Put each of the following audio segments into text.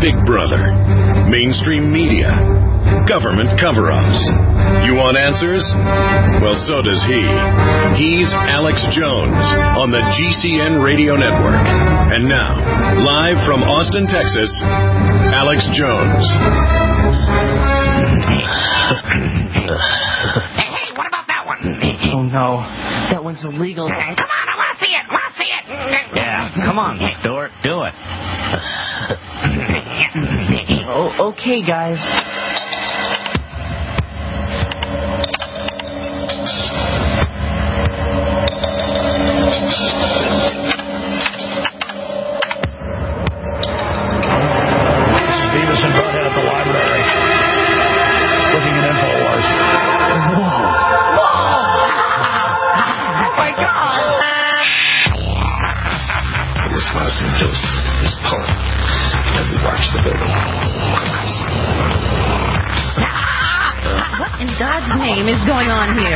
Big Brother, mainstream media, government cover-ups. You want answers? Well, so does he. He's Alex Jones on the GCN Radio Network. And now, live from Austin, Texas, Alex Jones. Hey, what about that one? Oh, no. That one's illegal. Come on, I want to see it. Yeah, come on, Stuart, do it. Oh, okay, guys. Beavis and Butthead at the library. Looking at InfoWars. Whoa. Oh, my God. This was just this poem. And we watched the building collapse. What in God's name is going on here?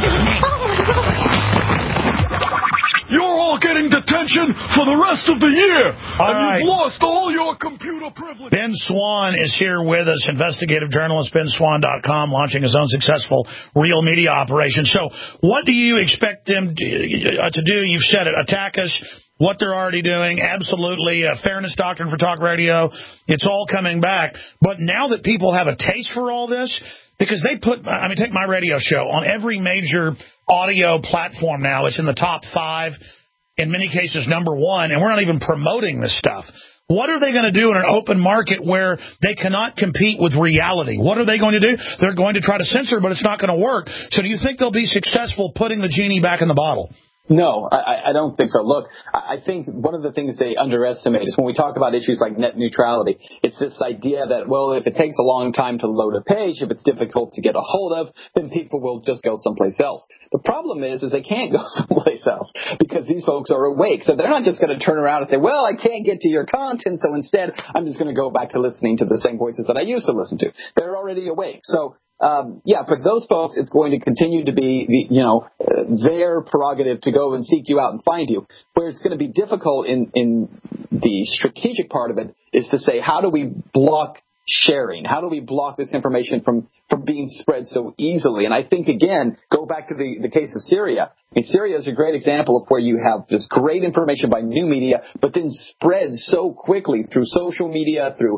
You're all getting detention for the rest of the year. You've lost all your computer privileges. Ben Swann is here with us, investigative journalist, benswann.com, launching his own successful real media operation. So what do you expect them to do? You've said it, attack us. What they're already doing, absolutely. Fairness doctrine for talk radio. It's all coming back. But now that people have a taste for all this, because they put, take my radio show on every major audio platform now. It's in the top 5, in many cases number 1, and we're not even promoting this stuff. What are they going to do in an open market where they cannot compete with reality? What are they going to do? They're going to try to censor, but it's not going to work. So do you think they'll be successful putting the genie back in the bottle? No, I don't think so. Look, I think one of the things they underestimate is when we talk about issues like net neutrality, it's this idea that, well, if it takes a long time to load a page, if it's difficult to get a hold of, then people will just go someplace else. The problem is they can't go someplace else because these folks are awake. So they're not just going to turn around and say, well, I can't get to your content, so instead I'm just going to go back to listening to the same voices that I used to listen to. They're already awake. So for those folks, it's going to continue to be, their prerogative to go and seek you out and find you. Where it's going to be difficult in the strategic part of it is to say, how do we block sharing? How do we block this information from being spread so easily? And I think, again, go back to the case of Syria. Syria is a great example of where you have this great information by new media, but then spread so quickly through social media, through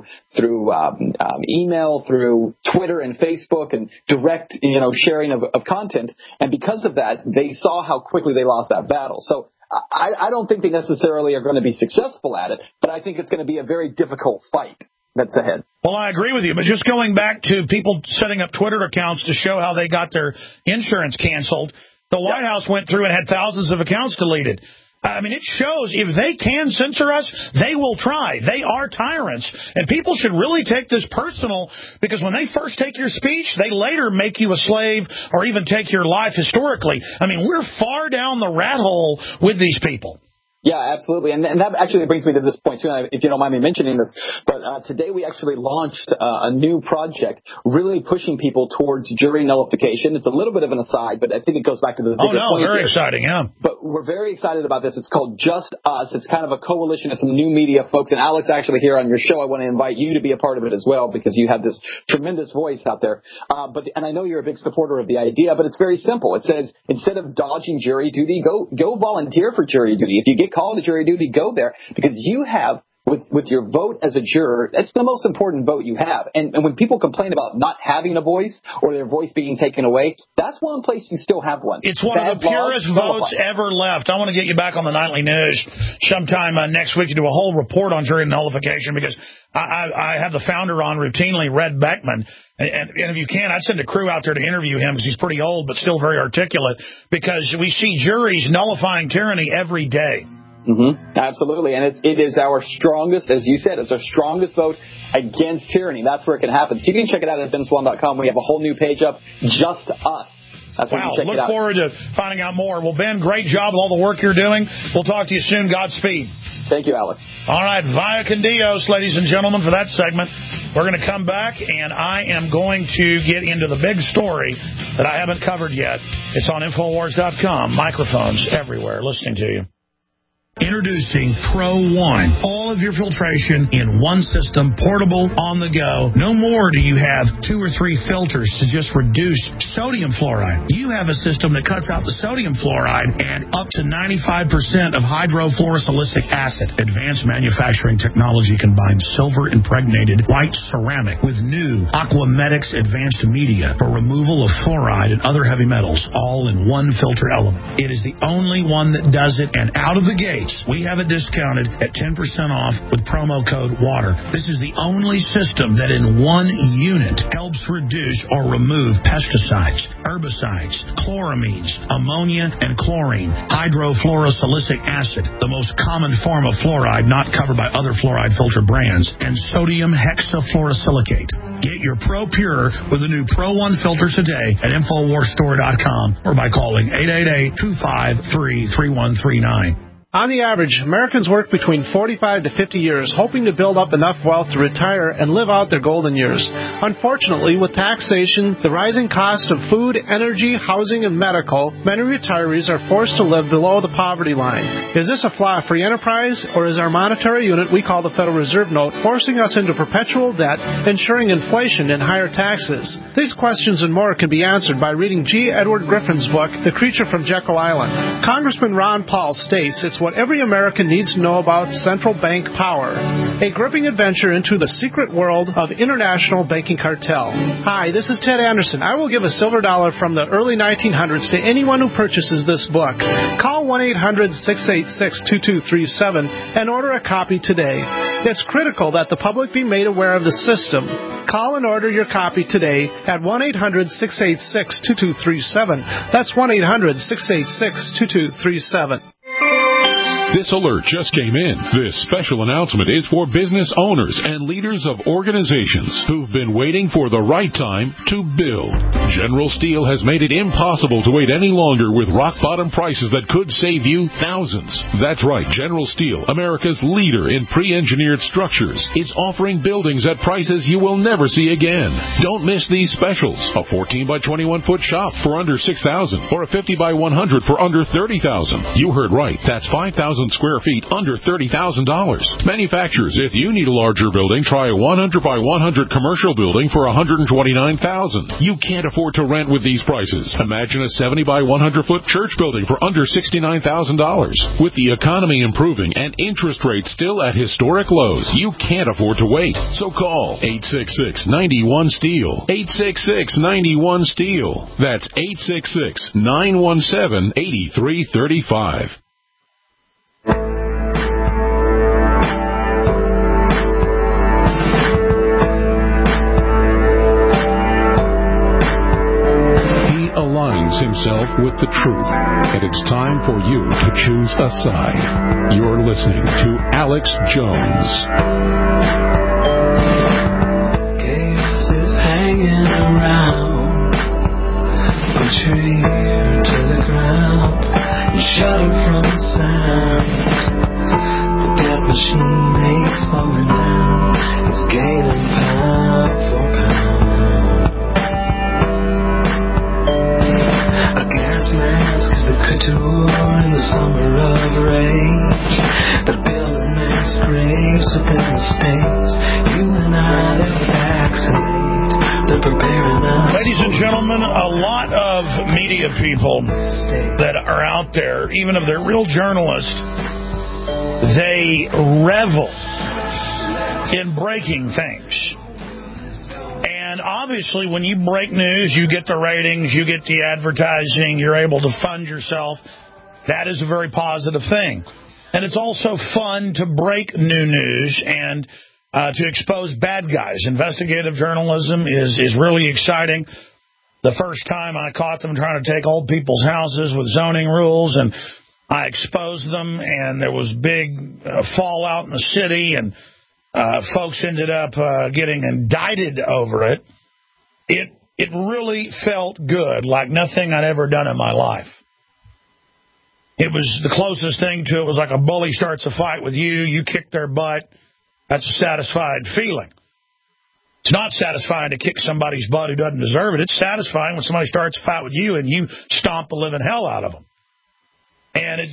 email, through Twitter and Facebook, and direct, sharing of content. And because of that, they saw how quickly they lost that battle. So I don't think they necessarily are going to be successful at it, but I think it's going to be a very difficult fight that's ahead. Well, I agree with you, but just going back to people setting up Twitter accounts to show how they got their insurance canceled, the White House went through and had thousands of accounts deleted. It shows if they can censor us, they will try. They are tyrants, and people should really take this personal, because when they first take your speech, they later make you a slave or even take your life historically. We're far down the rat hole with these people. Yeah, absolutely. And that actually brings me to this point, too, if you don't mind me mentioning this. But today we actually launched a new project really pushing people towards jury nullification. It's a little bit of an aside, but I think it goes back to the bigger point. Very exciting, yeah. But we're very excited about this. It's called Just Us. It's kind of a coalition of some new media folks. And Alex, actually here on your show, I want to invite you to be a part of it as well, because you have this tremendous voice out there. And I know you're a big supporter of the idea, but it's very simple. It says, instead of dodging jury duty, go volunteer for jury duty. If you get called to jury duty, go there, because you have, with your vote as a juror, that's the most important vote you have. And when people complain about not having a voice or their voice being taken away, that's one place you still have one. It's one of the purest votes ever left. I want to get you back on the Nightly News sometime next week to do a whole report on jury nullification, because I have the founder on routinely, Red Beckman. And if you can, I'd send a crew out there to interview him, because he's pretty old but still very articulate, because we see juries nullifying tyranny every day. Mm-hmm. Absolutely. And it is our strongest, as you said, it's our strongest vote against tyranny. That's where it can happen. So you can check it out at benswann.com. We have a whole new page up, Just Us. That's where you can check it out. Look forward to finding out more. Well, Ben, great job with all the work you're doing. We'll talk to you soon. Godspeed. Thank you, Alex. All right, via con Dios, ladies and gentlemen, for that segment. We're going to come back, and I am going to get into the big story that I haven't covered yet. It's on Infowars.com. Microphones everywhere listening to you. Introducing Pro One. All of your filtration in one system, portable, on the go. No more do you have 2 or 3 filters to just reduce sodium fluoride. You have a system that cuts out the sodium fluoride and up to 95% of hydrofluorosilicic acid. Advanced manufacturing technology combines silver-impregnated white ceramic with new Aquamedics advanced media for removal of fluoride and other heavy metals, all in one filter element. It is the only one that does it, and out of the gate, we have it discounted at 10% off with promo code WATER. This is the only system that in one unit helps reduce or remove pesticides, herbicides, chloramines, ammonia, and chlorine, hydrofluorosilicic acid, the most common form of fluoride not covered by other fluoride filter brands, and sodium hexafluorosilicate. Get your Pro Pure with the new Pro One filter today at InfoWarsStore.com or by calling 888-253-3139. On the average, Americans work between 45 to 50 years, hoping to build up enough wealth to retire and live out their golden years. Unfortunately, with taxation, the rising cost of food, energy, housing, and medical, many retirees are forced to live below the poverty line. Is this a flaw free enterprise, or is our monetary unit we call the Federal Reserve Note forcing us into perpetual debt, ensuring inflation and higher taxes? These questions and more can be answered by reading G. Edward Griffin's book, The Creature from Jekyll Island. Congressman Ron Paul states it's what every American needs to know about central bank power. A gripping adventure into the secret world of international banking cartel. Hi, this is Ted Anderson. I will give a silver dollar from the early 1900s to anyone who purchases this book. Call 1-800-686-2237 and order a copy today. It's critical that the public be made aware of the system. Call and order your copy today at 1-800-686-2237. That's 1-800-686-2237. This alert just came in. This special announcement is for business owners and leaders of organizations who've been waiting for the right time to build. General Steel has made it impossible to wait any longer with rock-bottom prices that could save you thousands. That's right, General Steel, America's leader in pre-engineered structures, is offering buildings at prices you will never see again. Don't miss these specials. A 14 by 21 foot shop for under $6,000 or a 50 by 100 for under $30,000. You heard right. That's 5,000 square feet under $30,000. Manufacturers, if you need a larger building, try a 100 by 100 commercial building for $129,000. You can't afford to rent with these prices. Imagine a 70 by 100 foot church building for under $69,000. With the economy improving and interest rates still at historic lows, you can't afford to wait. So call 866-91-STEEL. 866-91-STEEL. That's 866-917-8335. Himself with the truth, and it's time for you to choose a side. You're listening to Alex Jones. Chaos is hanging around, from tree to the ground, and shut from the sound. The death machine ain't slowing down, it's gaining pound for pound. A gas mask is the couture in the summer of rage. They're building mass graves within the states. You and I, they'll vaccinate. They're preparing us. Ladies and gentlemen, a lot of media people that are out there, even if they're real journalists, they revel in breaking things. And obviously, when you break news, you get the ratings, you get the advertising, you're able to fund yourself. That is a very positive thing. And it's also fun to break new news and to expose bad guys. Investigative journalism is really exciting. The first time I caught them trying to take old people's houses with zoning rules, and I exposed them, and there was big fallout in the city, and folks ended up getting indicted over it. It really felt good, like nothing I'd ever done in my life. It was the closest thing to it was like a bully starts a fight with you, you kick their butt. That's a satisfied feeling. It's not satisfying to kick somebody's butt who doesn't deserve it. It's satisfying when somebody starts a fight with you and you stomp the living hell out of them. And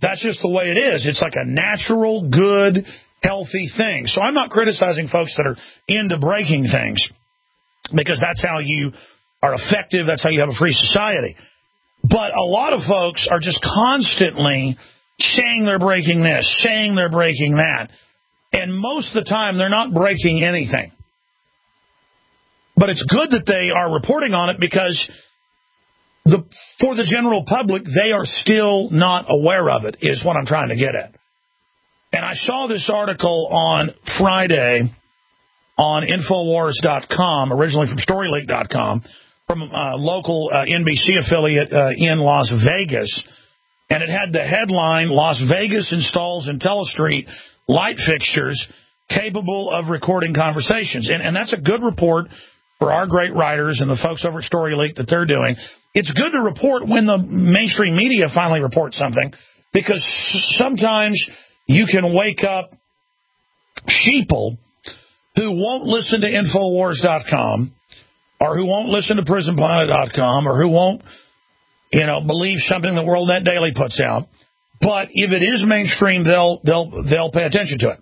That's just the way it is. It's like a natural, good, healthy thing. So I'm not criticizing folks that are into breaking things, because that's how you are effective. That's how you have a free society. But a lot of folks are just constantly saying they're breaking this, saying they're breaking that. And most of the time, they're not breaking anything. But it's good that they are reporting on it, because for the general public, they are still not aware of it, is what I'm trying to get at. And I saw this article on Friday on Infowars.com, originally from StoryLeak.com, from a local NBC affiliate in Las Vegas. And it had the headline, Las Vegas installs IntelliStreet light fixtures capable of recording conversations. And that's a good report for our great writers and the folks over at StoryLeak that they're doing. It's good to report when the mainstream media finally reports something, because sometimes you can wake up sheeple who won't listen to Infowars.com, or who won't listen to PrisonPlanet.com, or who won't, believe something that WorldNet Daily puts out. But if it is mainstream, they'll pay attention to it.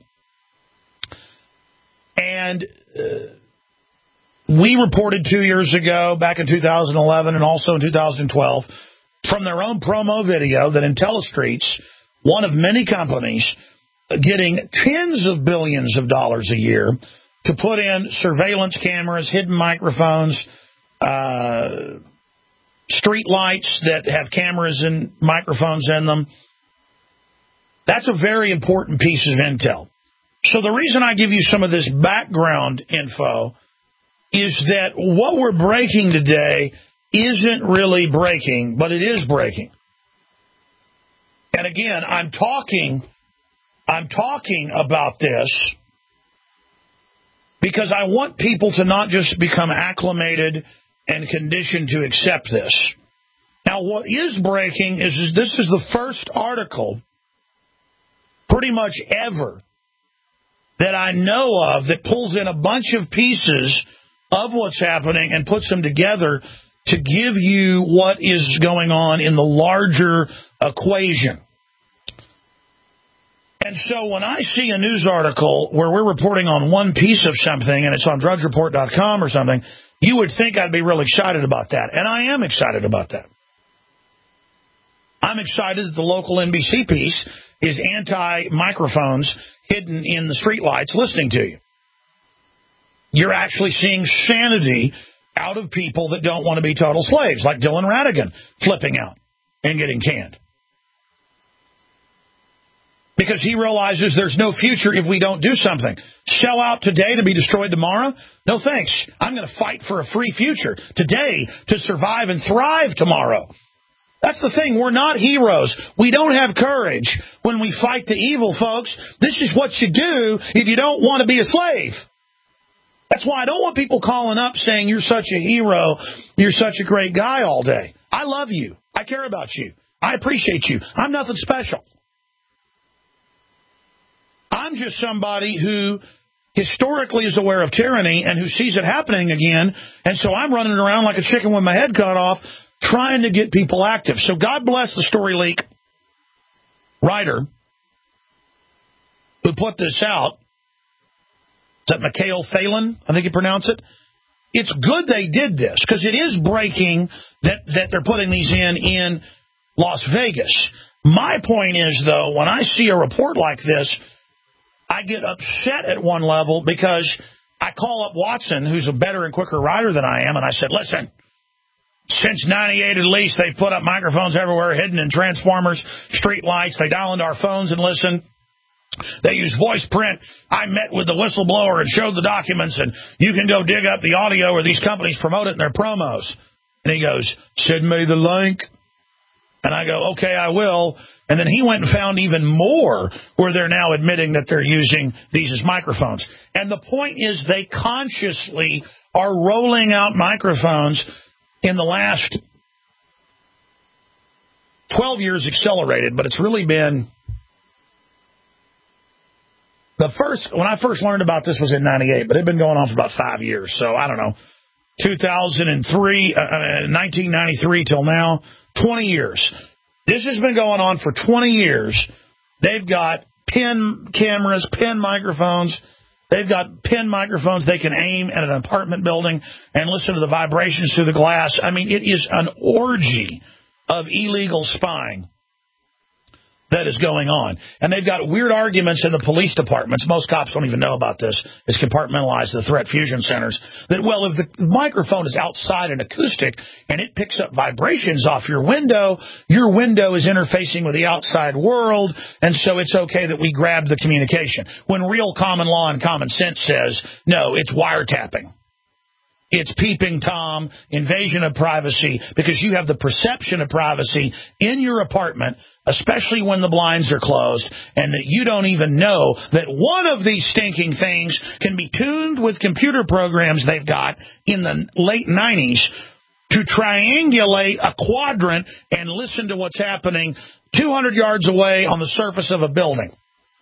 And we reported 2 years ago, back in 2011 and also in 2012, from their own promo video that IntelliStreet's one of many companies getting tens of billions of dollars a year to put in surveillance cameras, hidden microphones, street lights that have cameras and microphones in them. That's a very important piece of intel. So the reason I give you some of this background info is that what we're breaking today isn't really breaking, but it is breaking. And again, I'm talking about this because I want people to not just become acclimated and conditioned to accept this. Now, what is breaking is this is the first article pretty much ever that I know of that pulls in a bunch of pieces of what's happening and puts them together to give you what is going on in the larger equation. And so when I see a news article where we're reporting on one piece of something and it's on DrudgeReport.com or something, you would think I'd be real excited about that. And I am excited about that. I'm excited that the local NBC piece is anti-microphones hidden in the streetlights listening to you. You're actually seeing sanity out of people that don't want to be total slaves, like Dylan Ratigan flipping out and getting canned. Because he realizes there's no future if we don't do something. Sell out today to be destroyed tomorrow? No thanks. I'm going to fight for a free future today to survive and thrive tomorrow. That's the thing. We're not heroes. We don't have courage when we fight the evil, folks. This is what you do if you don't want to be a slave. That's why I don't want people calling up saying you're such a hero, you're such a great guy all day. I love you. I care about you. I appreciate you. I'm nothing special. I'm just somebody who historically is aware of tyranny and who sees it happening again, and so I'm running around like a chicken with my head cut off trying to get people active. So God bless the StoryLeak writer who put this out. Is that Mikhail Phelan? I think you pronounce it. It's good they did this because it is breaking that they're putting these in Las Vegas. My point is, though, when I see a report like this, I get upset at one level because I call up Watson, who's a better and quicker writer than I am, and I said, listen, since 98 at least, they've put up microphones everywhere, hidden in transformers, street lights. They dial into our phones and listen. They use voice print. I met with the whistleblower and showed the documents, and you can go dig up the audio where these companies promote it in their promos. And he goes, send me the link. And I go, okay, I will. And then he went and found even more where they're now admitting that they're using these as microphones. And the point is they consciously are rolling out microphones in the last 12 years accelerated, but it's really been when I first learned about this was in 98, but it had been going on for about 5 years. So I don't know, 1993 till now, 20 years. This has been going on for 20 years. They've got pin cameras, pin microphones. They've got pin microphones they can aim at an apartment building and listen to the vibrations through the glass. I mean, it is an orgy of illegal spying that is going on. And they've got weird arguments in the police departments. Most cops don't even know about this. It's compartmentalized, the threat fusion centers. That, well, if the microphone is outside and acoustic and it picks up vibrations off your window is interfacing with the outside world, and so it's okay that we grab the communication. When real common law and common sense says, no, it's wiretapping. It's peeping Tom, invasion of privacy, because you have the perception of privacy in your apartment, especially when the blinds are closed, and that you don't even know that one of these stinking things can be tuned with computer programs they've got in the late 90s to triangulate a quadrant and listen to what's happening 200 yards away on the surface of a building.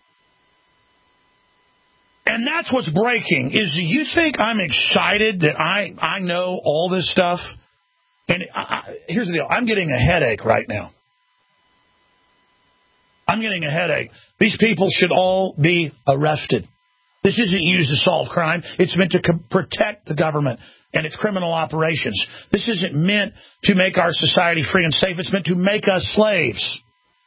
And that's what's breaking, is you think I'm excited that I know all this stuff? And here's the deal. I'm getting a headache right now. I'm getting a headache. These people should all be arrested. This isn't used to solve crime. It's meant to protect the government and its criminal operations. This isn't meant to make our society free and safe. It's meant to make us slaves.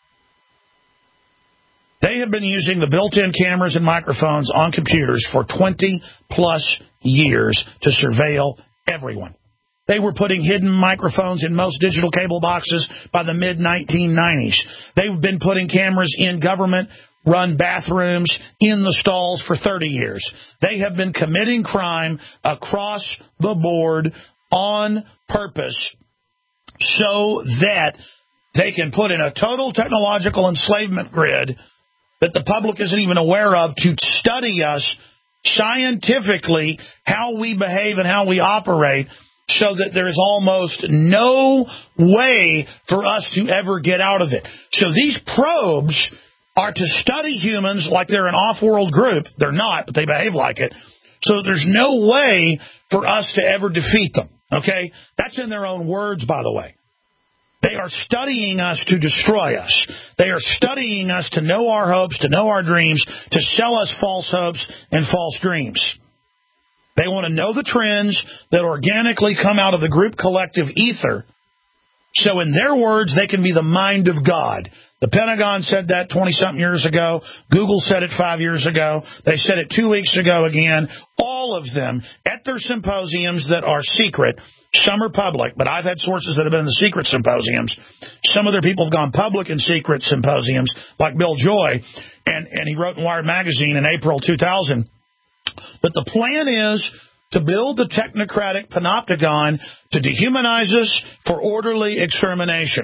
They have been using the built-in cameras and microphones on computers for 20-plus years to surveil everyone. They were putting hidden microphones in most digital cable boxes by the mid-1990s. They've been putting cameras in government-run bathrooms in the stalls for 30 years. They have been committing crime across the board on purpose so that they can put in a total technological enslavement grid that the public isn't even aware of to study us scientifically, how we behave and how we operate, so that there is almost no way for us to ever get out of it. So these probes are to study humans like they're an off-world group. They're not, but they behave like it. So there's no way for us to ever defeat them. Okay? That's in their own words, by the way. They are studying us to destroy us. They are studying us to know our hopes, to know our dreams, to sell us false hopes and false dreams. They want to know the trends that organically come out of the group collective ether, so in their words, they can be the mind of God. The Pentagon said that 20-something years ago. Google said it 5 years ago. They said it 2 weeks ago again. All of them at their symposiums that are secret. Some are public, but I've had sources that have been in the secret symposiums. Some of their people have gone public in secret symposiums, like Bill Joy, and he wrote in Wired Magazine in April 2000. But the plan is to build the technocratic panopticon to dehumanize us for orderly extermination.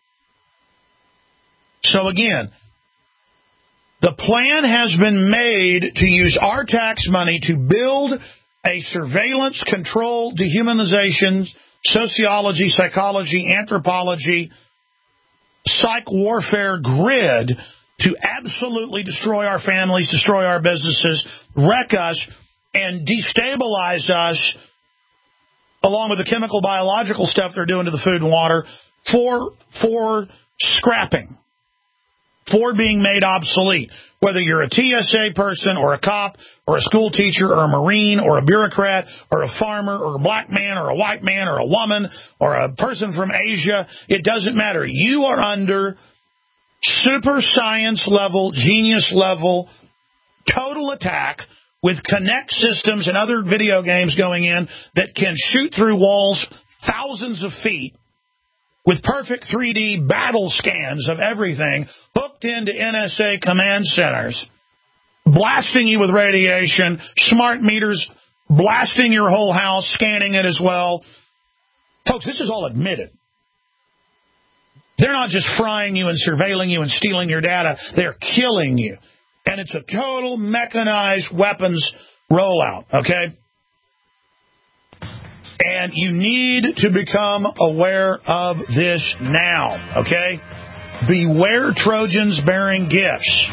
So again, the plan has been made to use our tax money to build a surveillance, control, dehumanization, sociology, psychology, anthropology, psych warfare grid to absolutely destroy our families, destroy our businesses, wreck us, and destabilize us, along with the chemical, biological stuff they're doing to the food and water, for scrapping, for being made obsolete. Whether you're a TSA person or a cop or a school teacher or a Marine or a bureaucrat or a farmer or a black man or a white man or a woman or a person from Asia, it doesn't matter. You are under super science level, genius level, total attack with Kinect systems and other video games going in that can shoot through walls thousands of feet with perfect 3D battle scans of everything hooked into NSA command centers, blasting you with radiation, smart meters blasting your whole house, scanning it as well. Folks, this is all admitted. They're not just frying you and surveilling you and stealing your data. They're killing you. And it's a total mechanized weapons rollout, okay? And you need to become aware of this now, okay? Beware Trojans bearing gifts.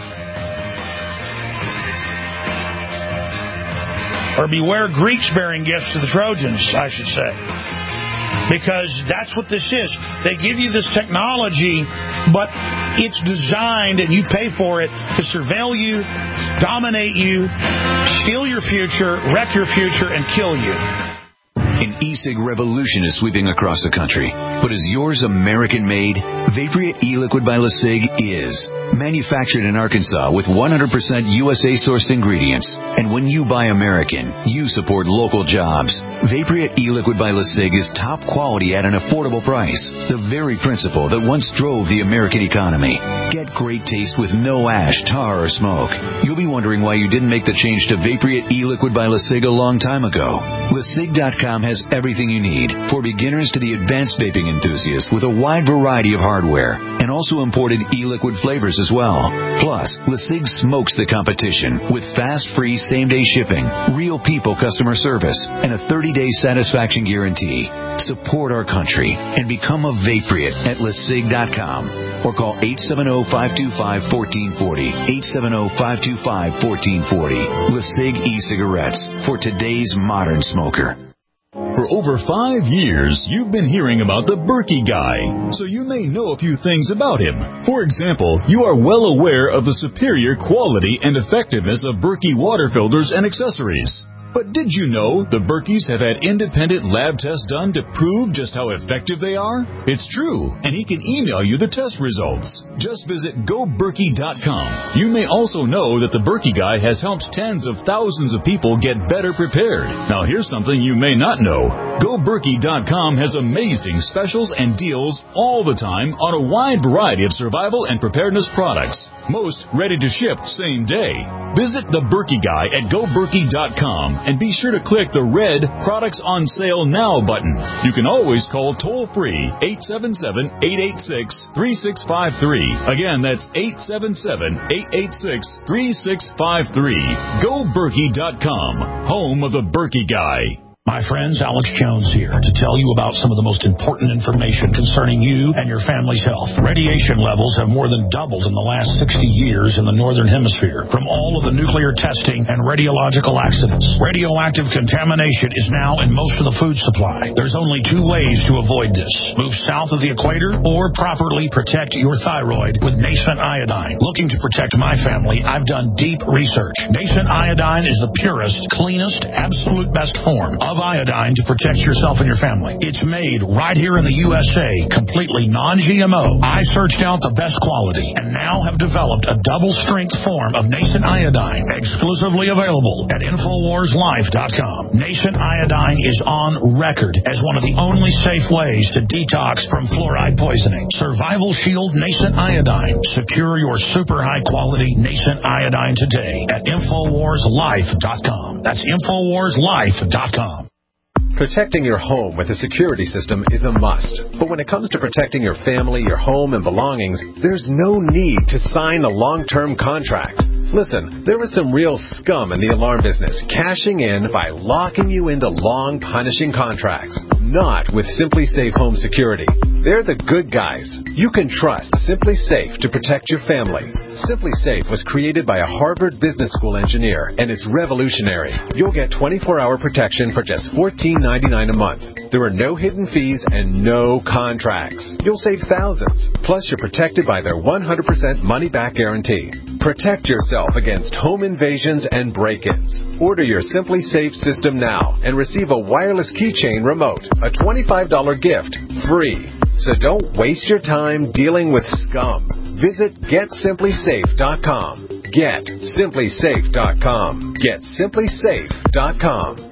Or beware Greeks bearing gifts to the Trojans, I should say. because that's what this is. They give you this technology, but it's designed, and you pay for it, to surveil you, dominate you, steal your future, wreck your future, and kill you. An e-cig revolution is sweeping across the country. But is yours American-made? Vaporeat e-liquid by LeSig is. Manufactured in Arkansas with 100% USA-sourced ingredients. And when you buy American, you support local jobs. Vaporeat e-liquid by LeSig is top quality at an affordable price. The very principle that once drove the American economy. Get great taste with no ash, tar, or smoke. You'll be wondering why you didn't make the change to Vaporeat e-liquid by LeSig a long time ago. LeSig.com has everything you need, for beginners to the advanced vaping enthusiast, with a wide variety of hardware, and also imported e-liquid flavors as well. Plus, LeSig smokes the competition with fast, free, same-day shipping, real people customer service, and a 30-day satisfaction guarantee. Support our country and become a Vaporeat at LeSig.com or call 870-525-1440, 870-525-1440. LeSig e-cigarettes for today's modern smoker. For over 5 years, you've been hearing about the Berkey Guy, so you may know a few things about him. For example, you are well aware of the superior quality and effectiveness of Berkey water filters and accessories. But did you know the Berkeys have had independent lab tests done to prove just how effective they are? It's true, and he can email you the test results. Just visit GoBerkey.com. You may also know that the Berkey Guy has helped tens of thousands of people get better prepared. Now here's something you may not know. GoBerkey.com has amazing specials and deals all the time on a wide variety of survival and preparedness products. Most ready to ship same day. Visit the Berkey Guy at GoBerkey.com and be sure to click the red Products on Sale Now button. You can always call toll-free 877-886-3653. Again, that's 877-886-3653. GoBerkey.com, home of the Berkey Guy. My friends, Alex Jones here to tell you about some of the most important information concerning you and your family's health. Radiation levels have more than doubled in the last 60 years in the Northern Hemisphere from all of the nuclear testing and radiological accidents. Radioactive contamination is now in most of the food supply. There's only 2 ways to avoid this. Move south of the equator or properly protect your thyroid with Nascent Iodine. Looking to protect my family, I've done deep research. Nascent Iodine is the purest, cleanest, absolute best form of iodine to protect yourself and your family. It's made right here in the USA, completely non-GMO. I searched out the best quality and now have developed a double-strength form of Nascent Iodine, exclusively available at InfoWarsLife.com. Nascent Iodine is on record as one of the only safe ways to detox from fluoride poisoning. Survival Shield Nascent Iodine. Secure your super high-quality Nascent Iodine today at InfoWarsLife.com. That's InfoWarsLife.com. Protecting your home with a security system is a must. But when it comes to protecting your family, your home, and belongings, there's no need to sign a long-term contract. Listen, there is some real scum in the alarm business, cashing in by locking you into long, punishing contracts. Not with Simply Safe Home Security. They're the good guys. You can trust Simply Safe to protect your family. Simply Safe was created by a Harvard Business School engineer, and it's revolutionary. You'll get 24-hour protection for just $14.99 a month. There are no hidden fees and no contracts. You'll save thousands. Plus, you're protected by their 100% money-back guarantee. Protect yourself against home invasions and break-ins. Order your Simply Safe system now and receive a wireless keychain remote, a $25 gift, free. So don't waste your time dealing with scum. Visit GetSimplySafe.com. GetSimplySafe.com. GetSimplySafe.com.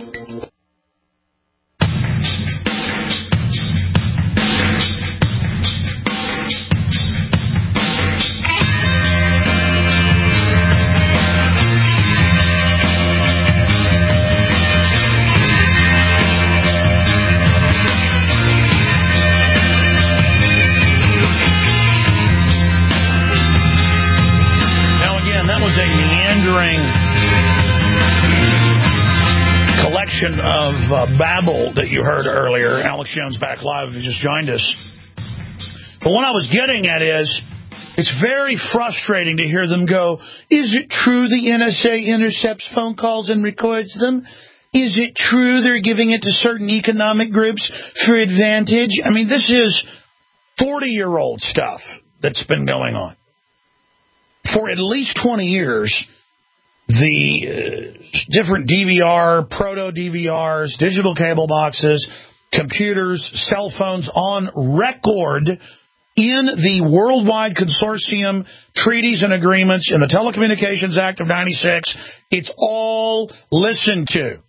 Of babble that you heard earlier. Alex Jones back live if you just joined us. But what I was getting at is, it's very frustrating to hear them go, is it true the NSA intercepts phone calls and records them? Is it true they're giving it to certain economic groups for advantage? I mean, this is 40-year-old stuff that's been going on. For at least 20 years, the different DVR, proto-DVRs, digital cable boxes, computers, cell phones on record in the worldwide consortium treaties and agreements in the Telecommunications Act of 96, it's all listened to.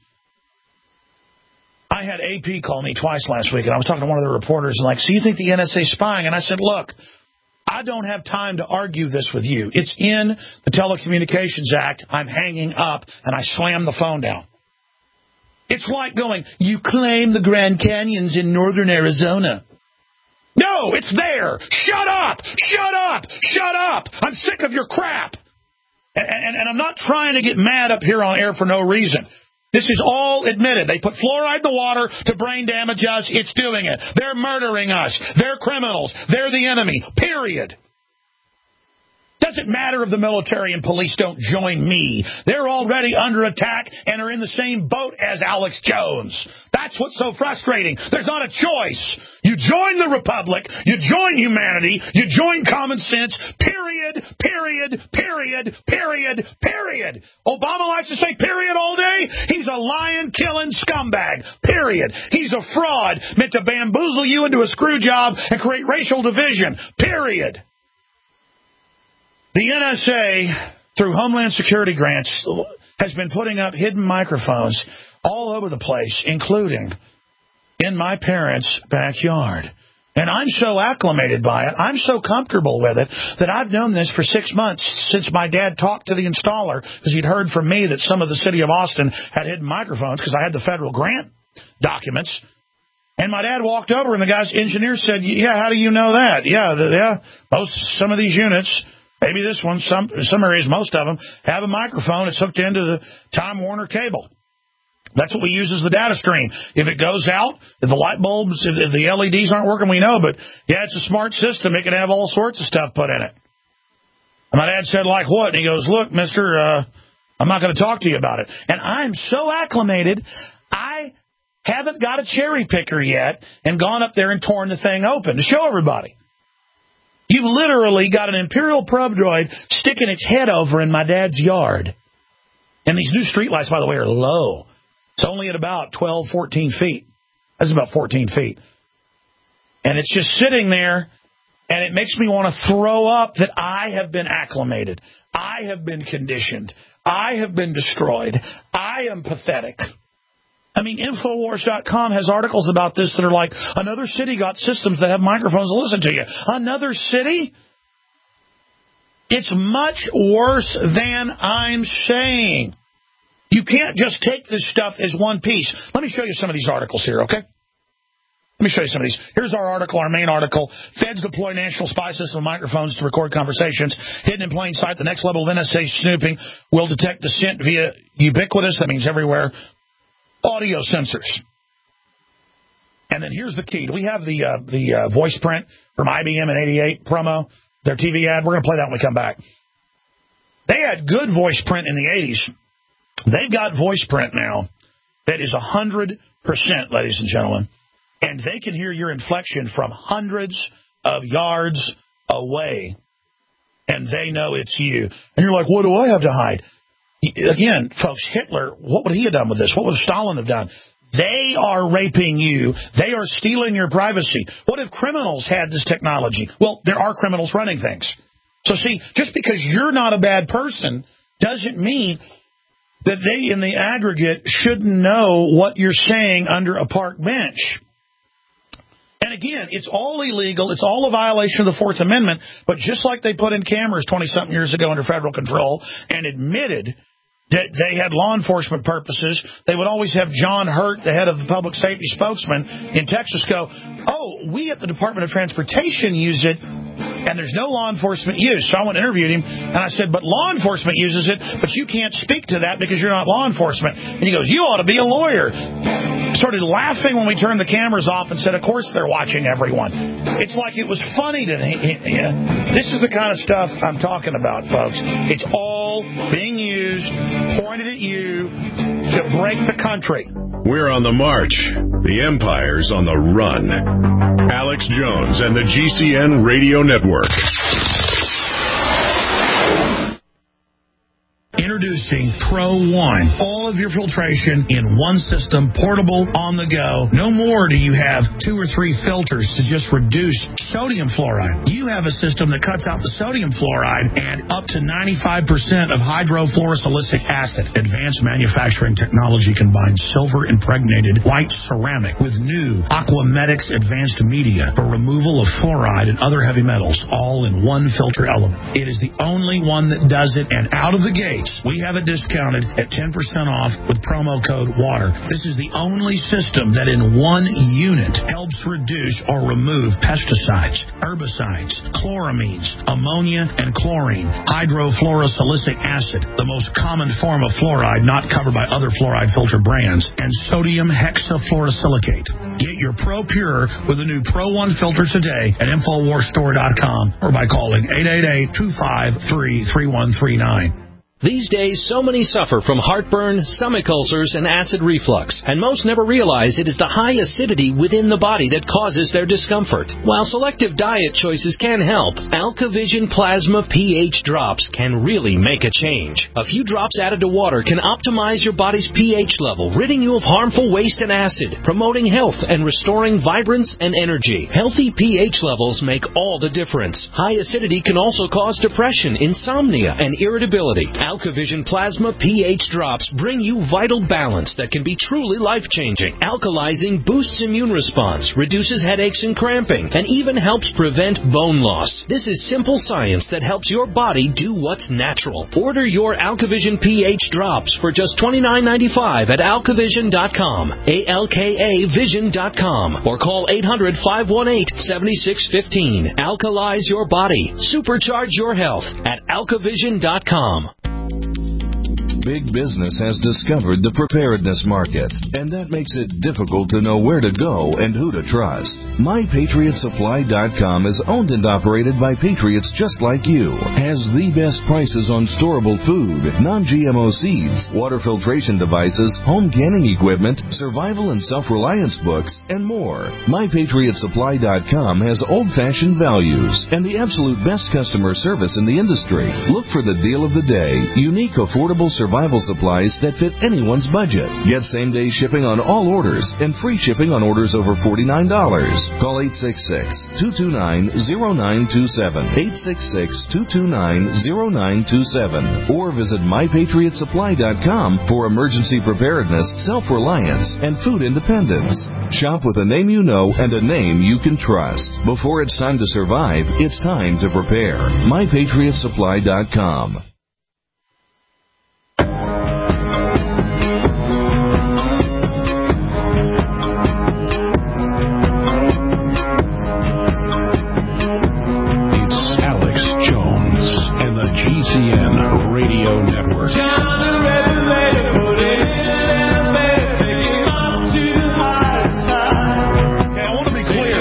I had AP call me twice last week, and I was talking to one of the reporters, and like, so you think the NSA is spying? And I said, look, I don't have time to argue this with you. It's in the Telecommunications Act. I'm hanging up, and I slam the phone down. It's like going, you claim the Grand Canyon's in northern Arizona. No, it's there. Shut up! Shut up! Shut up! I'm sick of your crap. And I'm not trying to get mad up here on air for no reason. This is all admitted. They put fluoride in the water to brain damage us. It's doing it. They're murdering us. They're criminals. They're the enemy. Period. Doesn't matter if the military and police don't join me. They're already under attack and are in the same boat as Alex Jones. That's what's so frustrating. There's not a choice. You join the Republic. You join humanity. You join common sense. Period, period, period, period, period. Obama likes to say period all day. He's a lion-killing scumbag. Period. He's a fraud meant to bamboozle you into a screw job and create racial division. Period. The NSA, through Homeland Security grants, has been putting up hidden microphones all over the place, including in my parents' backyard. And I'm so acclimated by it, I'm so comfortable with it, that I've known this for 6 months since my dad talked to the installer, because he'd heard from me that some of the city of Austin had hidden microphones, because I had the federal grant documents. And my dad walked over, and the guy's engineer said, yeah, how do you know that? Some of these units... Maybe this one, some areas, most of them, have a microphone. It's hooked into the Time Warner cable. That's what we use as the data stream. If it goes out, if the light bulbs, if the LEDs aren't working, we know. But, yeah, it's a smart system. It can have all sorts of stuff put in it. And my dad said, like what? And he goes, look, mister, I'm not going to talk to you about it. And I'm so acclimated, I haven't got a cherry picker yet and gone up there and torn the thing open to show everybody. You've literally got an Imperial probe droid sticking its head over in my dad's yard. And these new streetlights, by the way, are low. It's only at about 12, 14 feet. That's about 14 feet. And it's just sitting there, and it makes me want to throw up that I have been acclimated. I have been conditioned. I have been destroyed. I am pathetic. I mean, Infowars.com has articles about this that are like, another city got systems that have microphones to listen to you. Another city? It's much worse than I'm saying. You can't just take this stuff as one piece. Let me show you some of these articles here, okay? Let me show you some of these. Here's our article, our main article. Feds deploy national spy system of microphones to record conversations. Hidden in plain sight, the next level of NSA snooping will detect dissent via ubiquitous, that means everywhere, audio sensors. And then here's the key. Do we have the voice print from IBM in 88 promo, their TV ad? We're going to play that when we come back. They had good voice print in the 80s. They've got voice print now that is 100%, ladies and gentlemen. And they can hear your inflection from hundreds of yards away. And they know it's you. And you're like, what do I have to hide? Again, folks, Hitler, what would he have done with this? What would Stalin have done? They are raping you. They are stealing your privacy. What if criminals had this technology? Well, there are criminals running things. So see, just because you're not a bad person doesn't mean that they, in the aggregate, shouldn't know what you're saying under a park bench. And again, it's all illegal. It's all a violation of the Fourth Amendment. But just like they put in cameras 20-something years ago under federal control and admitted that they had law enforcement purposes, they would always have John Hurt, the head of the public safety spokesman in Texas, go, oh, we at the Department of Transportation use it, and there's no law enforcement use. So I went and interviewed him, and I said, but law enforcement uses it, but you can't speak to that because you're not law enforcement. And he goes, you ought to be a lawyer. Started laughing when we turned the cameras off and said, of course they're watching everyone. It's like it was funny to me. This is the kind of stuff I'm talking about, folks. It's all tool being used, pointed at you to break the country. We're on the march. The empire's on the run. Alex Jones and the GCN Radio Network. Introducing Pro One. All of your filtration in one system, portable, on the go. No more do you have 2 or 3 filters to just reduce sodium fluoride. You have a system that cuts out the sodium fluoride and up to 95% of hydrofluorosilicic acid. Advanced manufacturing technology combines silver-impregnated white ceramic with new Aquamedics advanced media for removal of fluoride and other heavy metals, all in one filter element. It is the only one that does it, and out of the gates, we have it discounted at 10% off with promo code WATER. This is the only system that in one unit helps reduce or remove pesticides, herbicides, chloramines, ammonia, and chlorine, hydrofluorosilicic acid, the most common form of fluoride not covered by other fluoride filter brands, and sodium hexafluorosilicate. Get your Pro Pure with the new Pro One filter today at InfoWarsStore.com or by calling 888-253-3139. These days, so many suffer from heartburn, stomach ulcers, and acid reflux, and most never realize it is the high acidity within the body that causes their discomfort. While selective diet choices can help, AlkaVision Plasma pH drops can really make a change. A few drops added to water can optimize your body's pH level, ridding you of harmful waste and acid, promoting health and restoring vibrance and energy. Healthy pH levels make all the difference. High acidity can also cause depression, insomnia, and irritability. AlkaVision Plasma pH drops bring you vital balance that can be truly life-changing. Alkalizing boosts immune response, reduces headaches and cramping, and even helps prevent bone loss. This is simple science that helps your body do what's natural. Order your AlkaVision pH drops for just $29.95 at alkavision.com, ALKAvision.com, or call 800-518-7615. Alkalize your body. Supercharge your health at alkavision.com. Big business has discovered the preparedness market, and that makes it difficult to know where to go and who to trust. MyPatriotSupply.com is owned and operated by patriots just like you, has the best prices on storable food, non-GMO seeds, water filtration devices, home canning equipment, survival and self-reliance books, and more. MyPatriotSupply.com has old-fashioned values and the absolute best customer service in the industry. Look for the deal of the day, unique, affordable survival supplies that fit anyone's budget. Get same-day shipping on all orders and free shipping on orders over $49. Call 866-229-0927, 866-229-0927, or visit MyPatriotSupply.com for emergency preparedness, self-reliance, and food independence. Shop with a name you know and a name you can trust. Before it's time to survive, it's time to prepare. MyPatriotSupply.com. GCN Radio Network. Okay, I want to be clear.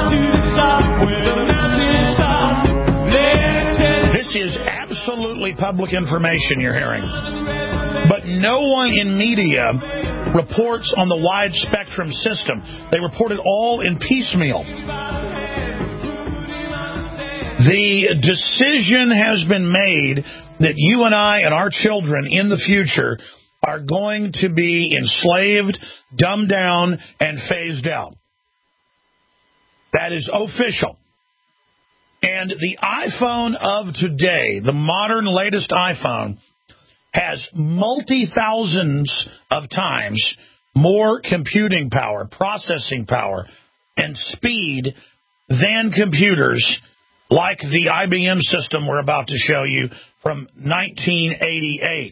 This is absolutely public information you're hearing. But no one in media reports on the wide spectrum system. They report it all in piecemeal. The decision has been made that you and I and our children in the future are going to be enslaved, dumbed down, and phased out. That is official. And the iPhone of today, the modern latest iPhone, has multi-thousands of times more computing power, processing power, and speed than computers like the IBM system we're about to show you from 1988.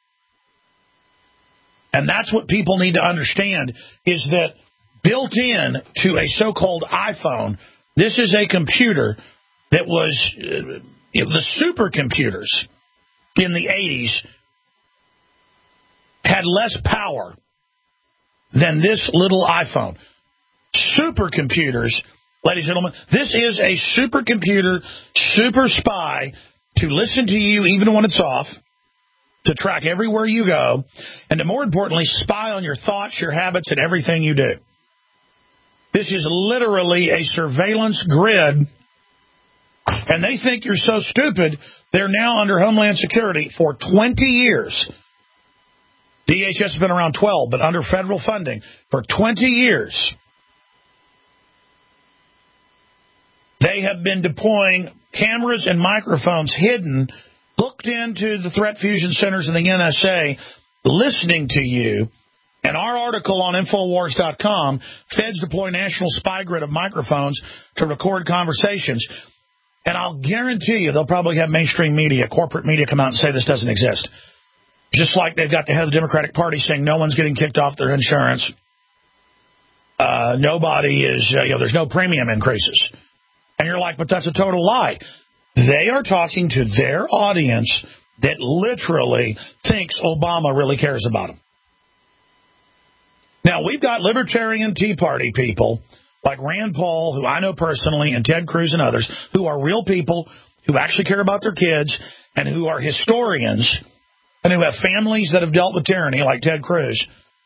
And that's what people need to understand, is that built in to a so-called iPhone, this is a computer that was the supercomputers in the 80s had less power than this little iPhone. Supercomputers, ladies and gentlemen, this is a supercomputer, super spy to listen to you even when it's off, to track everywhere you go, and to more importantly, spy on your thoughts, your habits, and everything you do. This is literally a surveillance grid, and they think you're so stupid, they're now under Homeland Security for 20 years. DHS has been around 12, but under federal funding for 20 years. They have been deploying cameras and microphones hidden, hooked into the threat fusion centers in the NSA, listening to you. And our article on Infowars.com, Feds deploy national spy grid of microphones to record conversations. And I'll guarantee you they'll probably have mainstream media, corporate media, come out and say this doesn't exist. Just like they've got the head of the Democratic Party saying no one's getting kicked off their insurance. Nobody is, there's no premium increases. And you're like, but that's a total lie. They are talking to their audience that literally thinks Obama really cares about them. Now, we've got libertarian Tea Party people like Rand Paul, who I know personally, and Ted Cruz and others, who are real people, who actually care about their kids, and who are historians, and who have families that have dealt with tyranny, like Ted Cruz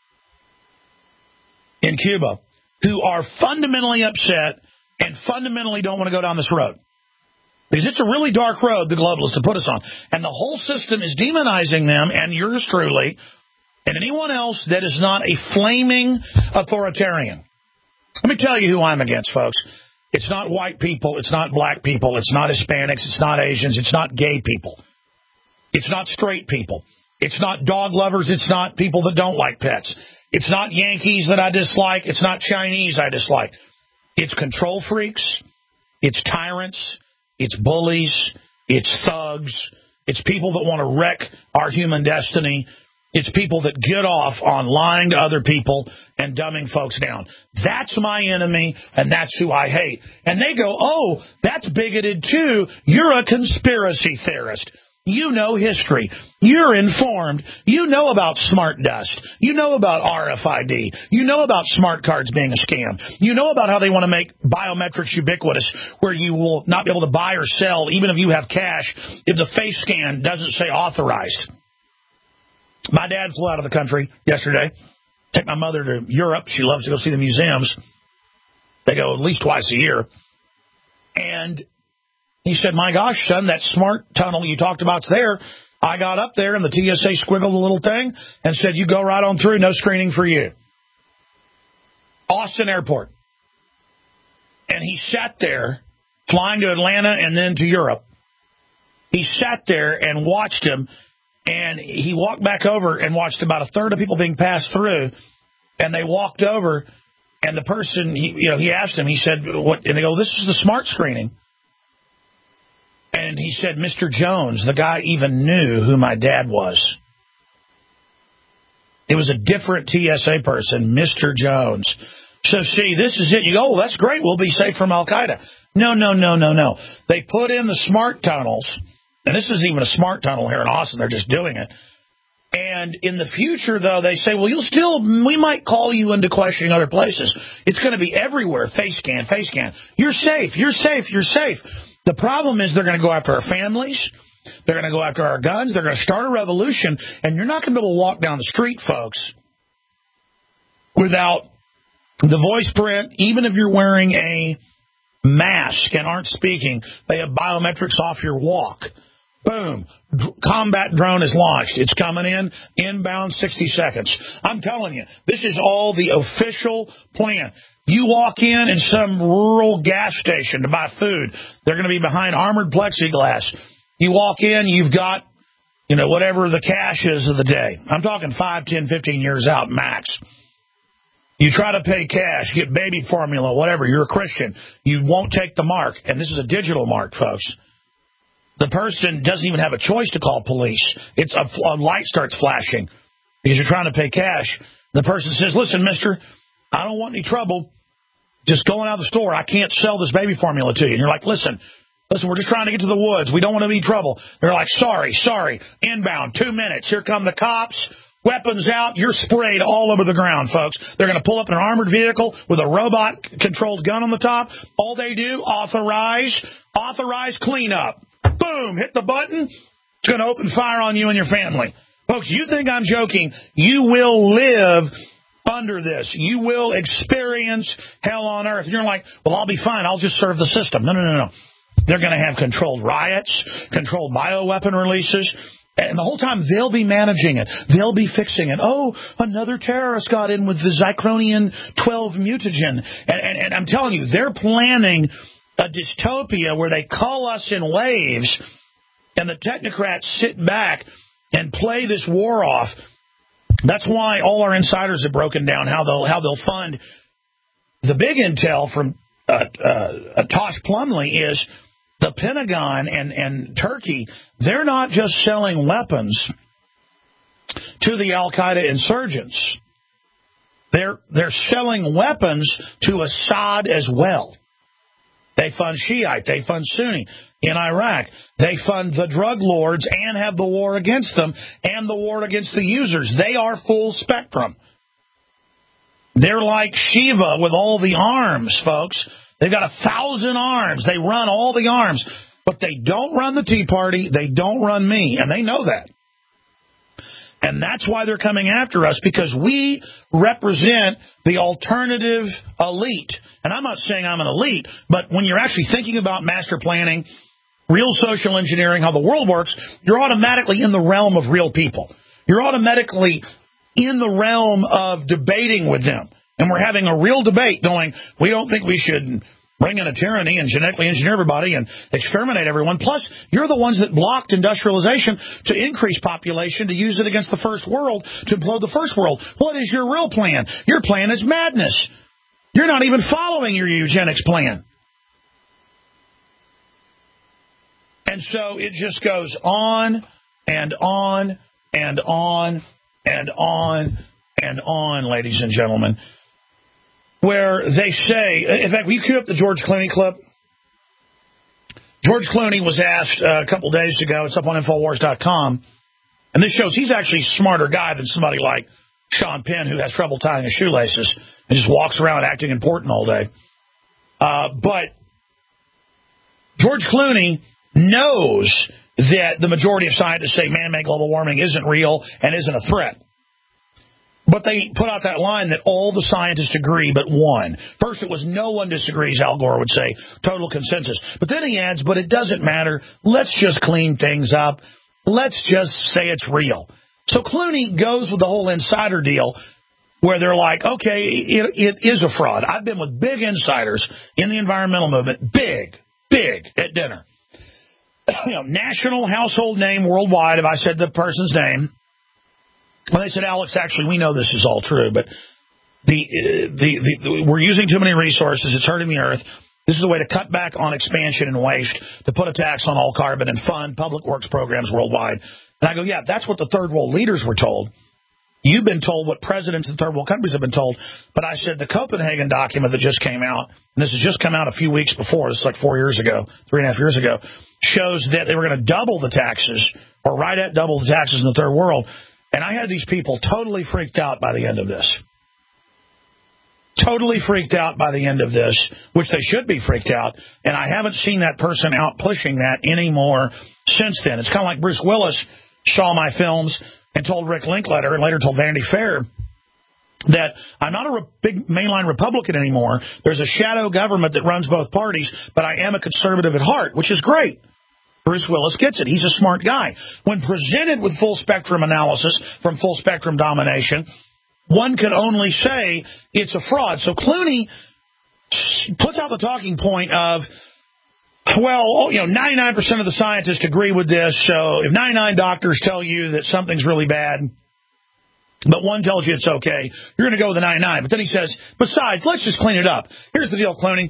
in Cuba, who are fundamentally upset and fundamentally don't want to go down this road. Because it's a really dark road the globalists have put us on. And the whole system is demonizing them, and yours truly, and anyone else that is not a flaming authoritarian. Let me tell you who I'm against, folks. It's not white people. It's not black people. It's not Hispanics. It's not Asians. It's not gay people. It's not straight people. It's not dog lovers. It's not people that don't like pets. It's not Yankees that I dislike. It's not Chinese I dislike. It's control freaks. It's tyrants. It's bullies. It's thugs. It's people that want to wreck our human destiny. It's people that get off on lying to other people and dumbing folks down. That's my enemy, and that's who I hate. And they go, oh, that's bigoted too. You're a conspiracy theorist. You know history. You're informed. You know about smart dust. You know about RFID. You know about smart cards being a scam. You know about how they want to make biometrics ubiquitous, where you will not be able to buy or sell, even if you have cash, if the face scan doesn't say authorized. My dad flew out of the country yesterday. Take my mother to Europe. She loves to go see the museums. They go at least twice a year. And he said, my gosh, son, that smart tunnel you talked about's there. I got up there, and the TSA squiggled a little thing and said, you go right on through, no screening for you. Austin Airport. And he sat there, flying to Atlanta and then to Europe. He sat there and watched him, and he walked back over and watched about a third of people being passed through, and they walked over, and the person, he asked him, he said, what? And they go, this is the smart screening. And he said, Mr. Jones, the guy even knew who my dad was. It was a different TSA person, Mr. Jones. So, see, this is it. You go, oh, that's great. We'll be safe from Al-Qaeda. No. They put in the smart tunnels, and this isn't even a smart tunnel here in Austin. They're just doing it. And in the future, though, they say, well, we might call you into questioning other places. It's going to be everywhere, face scan. You're safe. The problem is they're going to go after our families. They're going to go after our guns. They're going to start a revolution. And you're not going to be able to walk down the street, folks, without the voice print. Even if you're wearing a mask and aren't speaking, they have biometrics off your walk. Boom. Combat drone is launched. It's coming in. Inbound 60 seconds. I'm telling you, this is all the official plan. You walk in some rural gas station to buy food. They're going to be behind armored plexiglass. You walk in, you've got, whatever the cash is of the day. I'm talking 5, 10, 15 years out max. You try to pay cash, get baby formula, whatever. You're a Christian. You won't take the mark. And this is a digital mark, folks. The person doesn't even have a choice to call police. It's a light starts flashing because you're trying to pay cash. The person says, listen, mister, I don't want any trouble. Just going out of the store, I can't sell this baby formula to you. And you're like, listen, we're just trying to get to the woods. We don't want any trouble. They're like, sorry. Inbound, 2 minutes. Here come the cops. Weapons out. You're sprayed all over the ground, folks. They're going to pull up in an armored vehicle with a robot-controlled gun on the top. All they do, authorize cleanup. Boom, hit the button. It's going to open fire on you and your family. Folks, you think I'm joking. You will live under this. You will experience hell on earth. You're like, well, I'll be fine. I'll just serve the system. No. They're going to have controlled riots, controlled bioweapon releases, and the whole time they'll be managing it. They'll be fixing it. Oh, another terrorist got in with the Zyclonium 12 mutagen. And I'm telling you, they're planning a dystopia where they call us in waves, and the technocrats sit back and play this war off. That's why all our insiders have broken down how they'll fund the big intel from Tosh Plumley is the Pentagon and Turkey. They're not just selling weapons to the Al-Qaeda insurgents. They're selling weapons to Assad as well. They fund Shiite. They fund Sunni in Iraq. They fund the drug lords and have the war against them and the war against the users. They are full spectrum. They're like Shiva with all the arms, folks. They've got 1,000 arms. They run all the arms. But they don't run the Tea Party. They don't run me. And they know that. And that's why they're coming after us, because we represent the alternative elite. And I'm not saying I'm an elite, but when you're actually thinking about master planning, real social engineering, how the world works, you're automatically in the realm of real people. You're automatically in the realm of debating with them. And we're having a real debate going, we don't think we should bring in a tyranny and genetically engineer everybody and exterminate everyone. Plus, you're the ones that blocked industrialization to increase population, to use it against the first world, to implode the first world. What is your real plan? Your plan is madness. You're not even following your eugenics plan. And so it just goes on and on and on and on and on, ladies and gentlemen, where they say, in fact, will you cue up the George Clooney clip? George Clooney was asked a couple days ago, it's up on Infowars.com, and this shows he's actually a smarter guy than somebody like Sean Penn, who has trouble tying his shoelaces and just walks around acting important all day. But George Clooney knows that the majority of scientists say man-made global warming isn't real and isn't a threat. But they put out that line that all the scientists agree but one. First, it was no one disagrees, Al Gore would say, total consensus. But then he adds, but it doesn't matter. Let's just clean things up. Let's just say it's real. So Clooney goes with the whole insider deal where they're like, okay, it is a fraud. I've been with big insiders in the environmental movement, big, at dinner. National household name worldwide, if I said the person's name. Well, they said, Alex, actually, we know this is all true, but we're using too many resources. It's hurting the earth. This is a way to cut back on expansion and waste, to put a tax on all carbon and fund public works programs worldwide. And I go, yeah, that's what the third world leaders were told. You've been told what presidents in third world countries have been told. But I said the Copenhagen document that just came out, and this has just come out a few weeks before, this is like 4 years ago, 3.5 years ago, shows that they were going to double the taxes, or right at double the taxes in the third world. And I had these people totally freaked out by the end of this. Totally freaked out by the end of this, which they should be freaked out. And I haven't seen that person out pushing that anymore since then. It's kind of like Bruce Willis saw my films and told Rick Linklater and later told Vanity Fair that I'm not a big mainline Republican anymore. There's a shadow government that runs both parties, but I am a conservative at heart, which is great. Bruce Willis gets it. He's a smart guy. When presented with full spectrum analysis from full spectrum domination, one could only say it's a fraud. So Clooney puts out the talking point of, well, 99% of the scientists agree with this. So if 99 doctors tell you that something's really bad, but one tells you it's okay, you're going to go with the 99. But then he says, besides, let's just clean it up. Here's the deal, Clooney.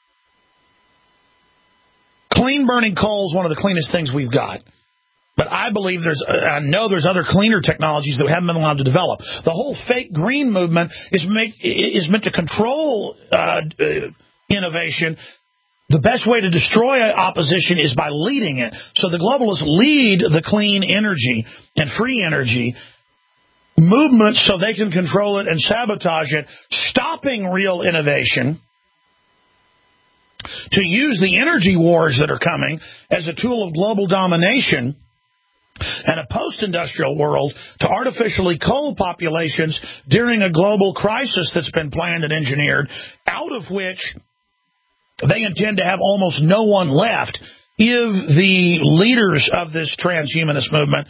Clean burning coal is one of the cleanest things we've got. But I believe I know there's other cleaner technologies that we haven't been allowed to develop. The whole fake green movement is meant to control innovation. The best way to destroy opposition is by leading it. So the globalists lead the clean energy and free energy movement so they can control it and sabotage it, stopping real innovation, to use the energy wars that are coming as a tool of global domination and a post-industrial world to artificially cull populations during a global crisis that's been planned and engineered, out of which they intend to have almost no one left if the leaders of this transhumanist movement,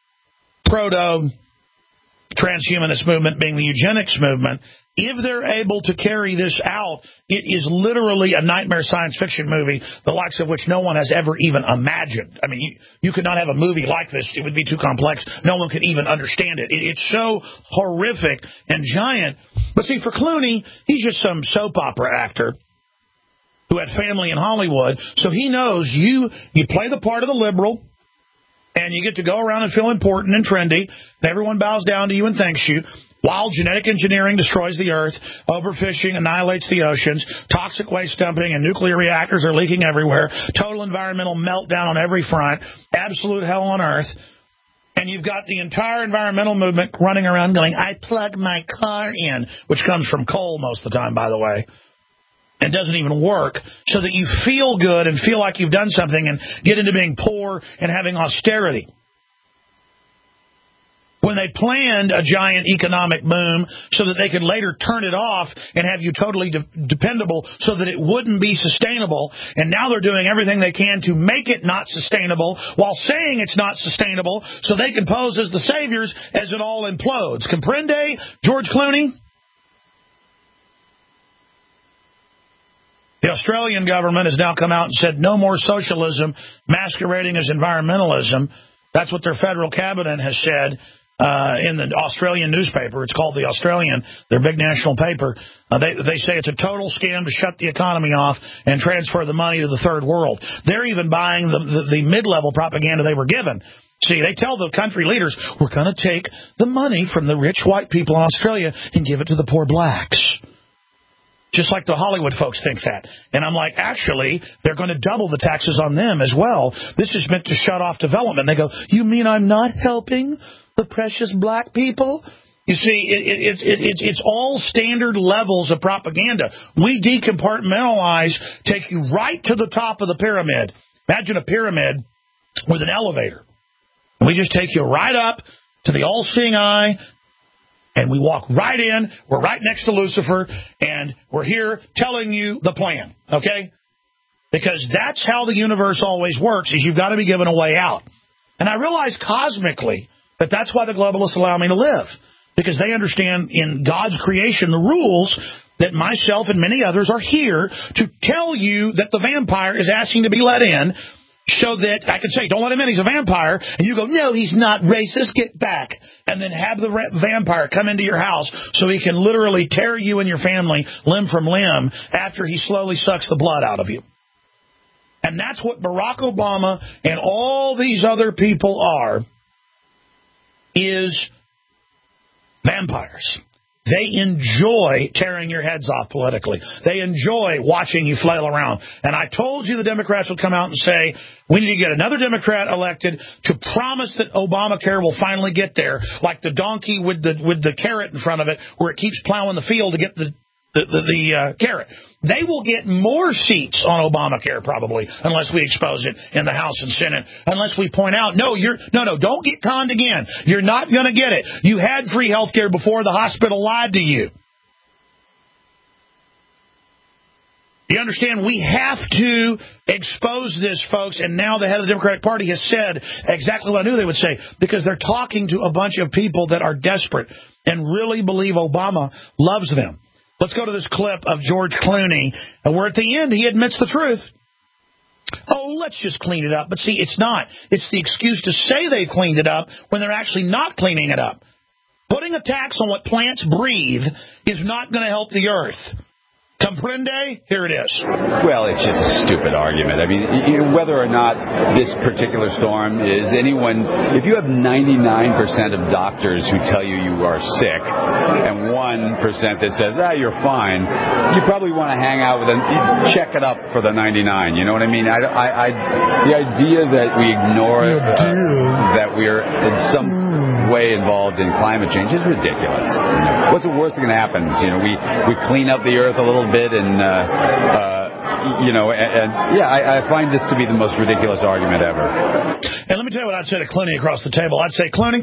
proto-transhumanist movement being the eugenics movement, if they're able to carry this out, it is literally a nightmare science fiction movie, the likes of which no one has ever even imagined. I mean, you could not have a movie like this. It would be too complex. No one could even understand it. It's so horrific and giant. But see, for Clooney, he's just some soap opera actor who had family in Hollywood, so he knows you play the part of the liberal, and you get to go around and feel important and trendy, and everyone bows down to you and thanks you, while genetic engineering destroys the earth, overfishing annihilates the oceans, toxic waste dumping and nuclear reactors are leaking everywhere, total environmental meltdown on every front, absolute hell on earth, and you've got the entire environmental movement running around going, I plug my car in, which comes from coal most of the time, by the way. It doesn't even work, so that you feel good and feel like you've done something and get into being poor and having austerity. When they planned a giant economic boom so that they could later turn it off and have you totally dependable so that it wouldn't be sustainable, and now they're doing everything they can to make it not sustainable while saying it's not sustainable so they can pose as the saviors as it all implodes. Comprende, George Clooney? The Australian government has now come out and said no more socialism masquerading as environmentalism. That's what their federal cabinet has said in the Australian newspaper. It's called The Australian, their big national paper. They say it's a total scam to shut the economy off and transfer the money to the third world. They're even buying the mid-level propaganda they were given. See, they tell the country leaders, we're going to take the money from the rich white people in Australia and give it to the poor blacks. Just like the Hollywood folks think that. And I'm like, actually, they're going to double the taxes on them as well. This is meant to shut off development. They go, you mean I'm not helping the precious black people? You see, it's all standard levels of propaganda. We decompartmentalize, take you right to the top of the pyramid. Imagine a pyramid with an elevator. And we just take you right up to the all-seeing eye, and we walk right in. We're right next to Lucifer, and we're here telling you the plan, okay? Because that's how the universe always works, is you've got to be given a way out. And I realize cosmically that that's why the globalists allow me to live, because they understand in God's creation the rules that myself and many others are here to tell you that the vampire is asking to be let in, so that I can say, don't let him in, he's a vampire. And you go, no, he's not racist, get back. And then have the vampire come into your house so he can literally tear you and your family limb from limb after he slowly sucks the blood out of you. And that's what Barack Obama and all these other people are, is vampires. They enjoy tearing your heads off politically. They enjoy watching you flail around. And I told you the Democrats would come out and say, we need to get another Democrat elected to promise that Obamacare will finally get there, like the donkey with the carrot in front of it, where it keeps plowing the field to get the carrot. They will get more seats on Obamacare probably, unless we expose it in the House and Senate, unless we point out, no, don't get conned again. You're not going to get it. You had free health care before the hospital lied to you. You understand? We have to expose this, folks, and now the head of the Democratic Party has said exactly what I knew they would say, because they're talking to a bunch of people that are desperate and really believe Obama loves them. Let's go to this clip of George Clooney, where at the end he admits the truth. Oh, let's just clean it up. But see, it's not. It's the excuse to say they've cleaned it up when they're actually not cleaning it up. Putting a tax on what plants breathe is not going to help the earth. Comprende? Here it is. Well, it's just a stupid argument. I mean, whether or not this particular storm is anyone, if you have 99% of doctors who tell you you are sick and 1% that says, you're fine, you probably want to hang out with them, check it up for the 99. You know what I mean? The idea that we ignore that we're in some way involved in climate change is ridiculous. What's the worst thing that happens? You know, we clean up the earth a little bit and I find this to be the most ridiculous argument ever. And let me tell you what I'd say to Clooney across the table. I'd say, Clooney,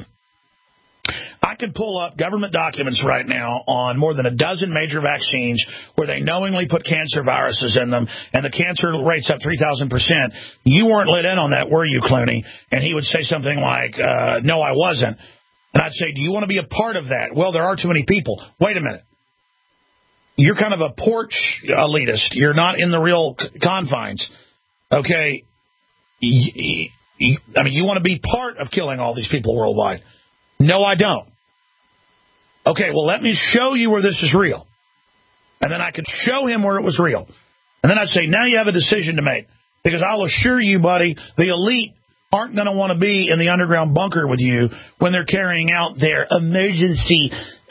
I could pull up government documents right now on more than a dozen major vaccines where they knowingly put cancer viruses in them, and the cancer rate's up 3,000%. You weren't let in on that, were you, Clooney? And he would say something like, no, I wasn't. And I'd say, do you want to be a part of that? Well, there are too many people. Wait a minute. You're kind of a porch elitist. You're not in the real confines. Okay? You want to be part of killing all these people worldwide. No, I don't. Okay, well, let me show you where this is real. And then I could show him where it was real. And then I'd say, now you have a decision to make. Because I'll assure you, buddy, the elite aren't going to want to be in the underground bunker with you when they're carrying out their emergency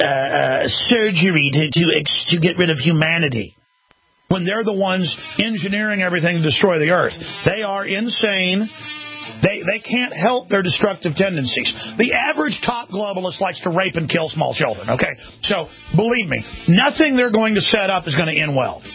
surgery to get rid of humanity. When they're the ones engineering everything to destroy the earth. They are insane. They can't help their destructive tendencies. The average top globalist likes to rape and kill small children, okay? So, believe me, nothing they're going to set up is going to end well.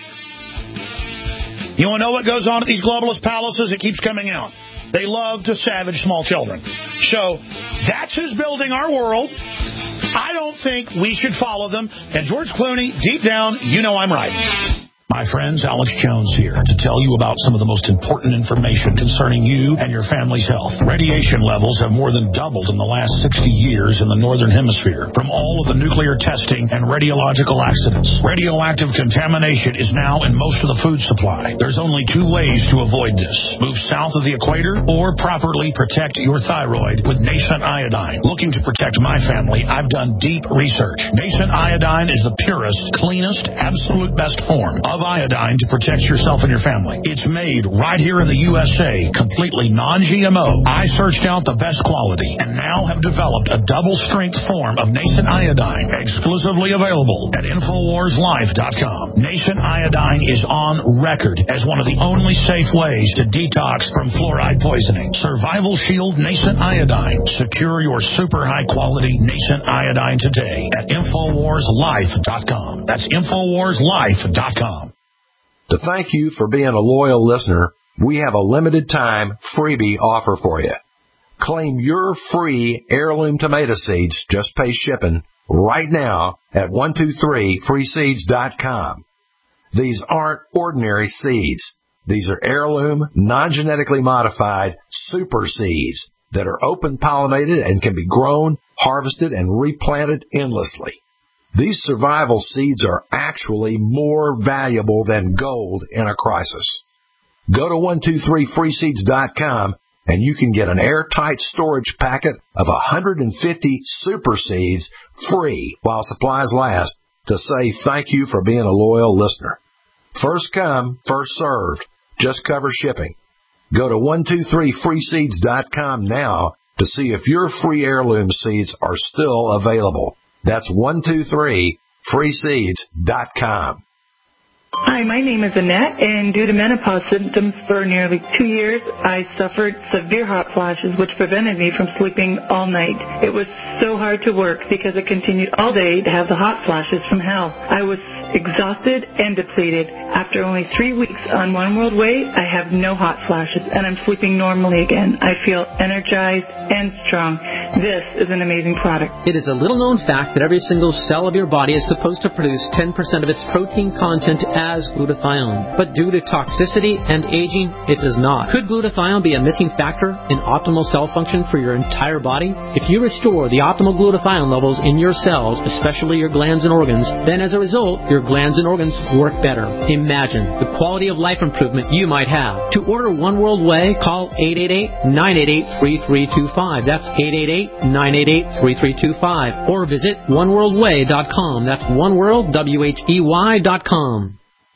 You want to know what goes on at these globalist palaces? It keeps coming out. They love to savage small children. So, that's who's building our world. I don't think we should follow them. And George Clooney, deep down, you know I'm right. My friends, Alex Jones here to tell you about some of the most important information concerning you and your family's health. Radiation levels have more than doubled in the last 60 years in the Northern Hemisphere from all of the nuclear testing and radiological accidents. Radioactive contamination is now in most of the food supply. There's only two ways to avoid this. Move south of the equator or properly protect your thyroid with nascent iodine. Looking to protect my family, I've done deep research. Nascent iodine is the purest, cleanest, absolute best form of iodine to protect yourself and your family. It's made right here in the USA, completely non-GMO. I searched out the best quality and now have developed a double-strength form of nascent iodine, exclusively available at InfoWarsLife.com. Nascent iodine is on record as one of the only safe ways to detox from fluoride poisoning. Survival Shield Nascent Iodine. Secure your super high-quality nascent iodine today at InfoWarsLife.com. That's InfoWarsLife.com. To thank you for being a loyal listener, we have a limited time freebie offer for you. Claim your free heirloom tomato seeds, just pay shipping, right now at 123freeseeds.com. These aren't ordinary seeds. These are heirloom, non-genetically modified super seeds that are open pollinated and can be grown, harvested, and replanted endlessly. These survival seeds are actually more valuable than gold in a crisis. Go to 123freeseeds.com and you can get an airtight storage packet of 150 super seeds free while supplies last to say thank you for being a loyal listener. First come, first served. Just cover shipping. Go to 123freeseeds.com now to see if your free heirloom seeds are still available. That's 123freeseeds.com. Hi, my name is Annette, and due to menopause symptoms for nearly 2 years, I suffered severe hot flashes, which prevented me from sleeping all night. It was so hard to work because it continued all day to have the hot flashes from hell. I was exhausted and depleted. After only 3 weeks on One World Way, I have no hot flashes, and I'm sleeping normally again. I feel energized and strong. This is an amazing product. It is a little-known fact that every single cell of your body is supposed to produce 10% of its protein content as glutathione. But due to toxicity and aging, it does not. Could glutathione be a missing factor in optimal cell function for your entire body? If you restore the optimal glutathione levels in your cells, especially your glands and organs, then as a result, your glands and organs work better. Imagine the quality of life improvement you might have. To order One World Way, call 888-988-3325. That's 888-988-3325. Or visit oneworldway.com. That's oneworldwhey.com.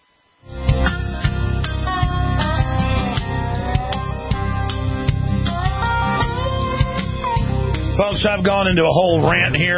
Folks, I've gone into a whole rant here.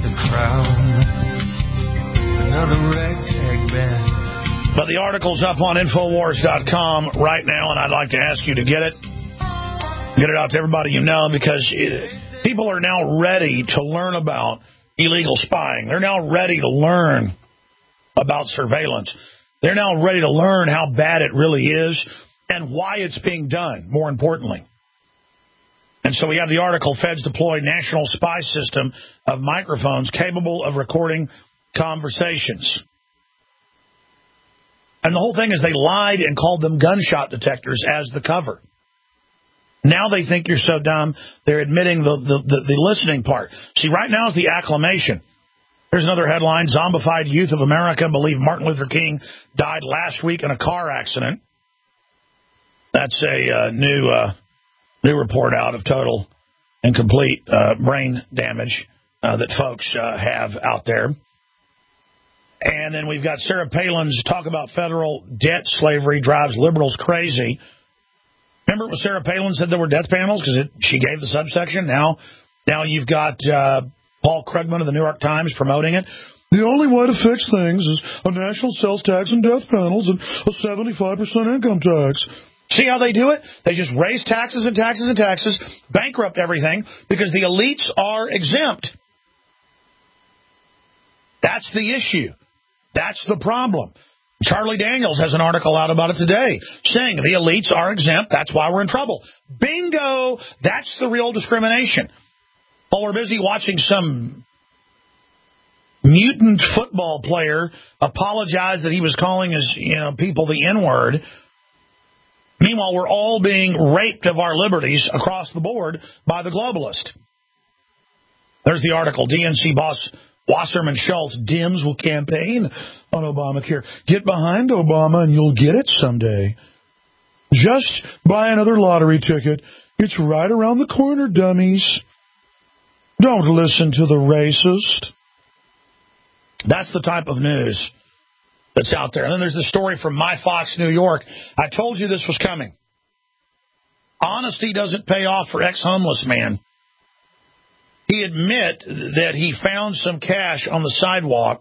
Another ragtag band. But the article's up on Infowars.com right now, and I'd like to ask you to get it. Get it out to everybody you know, because people are now ready to learn about illegal spying. They're now ready to learn about surveillance. They're now ready to learn how bad it really is and why it's being done, more importantly. And so we have the article, Feds deploy national spy system of microphones capable of recording conversations. And the whole thing is they lied and called them gunshot detectors as the cover. Now they think you're so dumb, they're admitting the listening part. See, right now is the acclamation. Here's another headline. Zombified youth of America believe Martin Luther King died last week in a car accident. That's a new report out of total and complete brain damage that folks have out there. And then we've got Sarah Palin's talk about federal debt slavery drives liberals crazy. Remember when Sarah Palin said there were death panels because she gave the subsection? Now you've got Paul Krugman of the New York Times promoting it. The only way to fix things is a national sales tax and death panels and a 75% income tax. See how they do it? They just raise taxes and taxes and taxes, bankrupt everything, because the elites are exempt. That's the issue. That's the problem. Charlie Daniels has an article out about it today, saying the elites are exempt, that's why we're in trouble. Bingo! That's the real discrimination. While we're busy watching some mutant football player apologize that he was calling his people the N-word, meanwhile, we're all being raped of our liberties across the board by the globalist. There's the article. DNC boss Wasserman Schultz, Dems will campaign on Obamacare. Get behind Obama and you'll get it someday. Just buy another lottery ticket. It's right around the corner, dummies. Don't listen to the racist. That's the type of news that's out there. And then there's the story from My Fox New York. I told you this was coming. Honesty doesn't pay off for ex-homeless man. He admit that he found some cash on the sidewalk.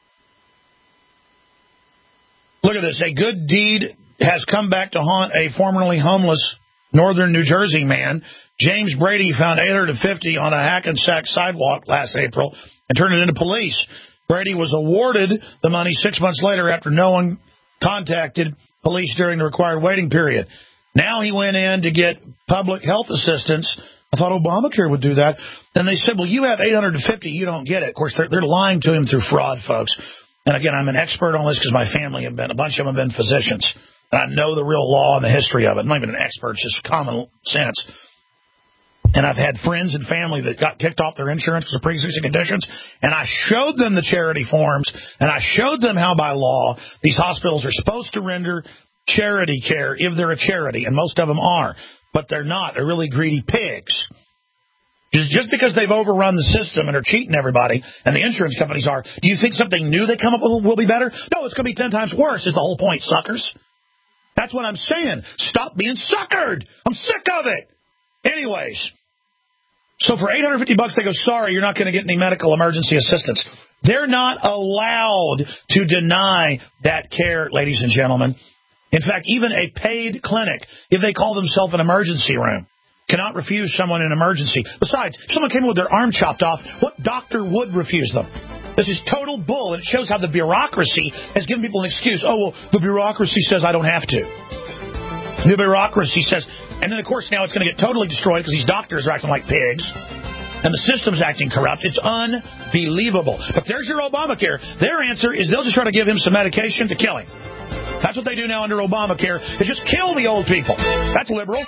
Look at this. A good deed has come back to haunt a formerly homeless northern New Jersey man. James Brady found $850 on a Hackensack sidewalk last April and turned it into police. Brady was awarded the money 6 months later after no one contacted police during the required waiting period. Now he went in to get public health assistance. I thought Obamacare would do that. Then they said, well, you have $850, you don't get it. Of course, they're lying to him through fraud, folks. And again, I'm an expert on this because my family have been, a bunch of them have been physicians. And I know the real law and the history of it. I'm not even an expert, it's just common sense. And I've had friends and family that got kicked off their insurance because of pre-existing conditions. And I showed them the charity forms, and I showed them how by law these hospitals are supposed to render charity care if they're a charity, and most of them are. But they're not. They're really greedy pigs. Just because they've overrun the system and are cheating everybody, and the insurance companies are, do you think something new they come up with will be better? No, it's going to be 10 times worse is the whole point, suckers. That's what I'm saying. Stop being suckered. I'm sick of it. Anyways, so for $850, they go, sorry, you're not going to get any medical emergency assistance. They're not allowed to deny that care, ladies and gentlemen. In fact, even a paid clinic, if they call themselves an emergency room, cannot refuse someone in emergency. Besides, if someone came in with their arm chopped off, what doctor would refuse them? This is total bull, and it shows how the bureaucracy has given people an excuse. Oh, well, the bureaucracy says I don't have to. The bureaucracy says, and then, of course, now it's going to get totally destroyed because these doctors are acting like pigs, and the system's acting corrupt. It's unbelievable. But there's your Obamacare. Their answer is they'll just try to give him some medication to kill him. That's what they do now under Obamacare, is just kill the old people. That's liberal.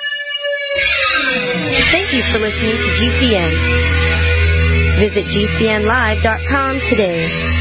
Thank you for listening to GCN. Visit GCNlive.com today.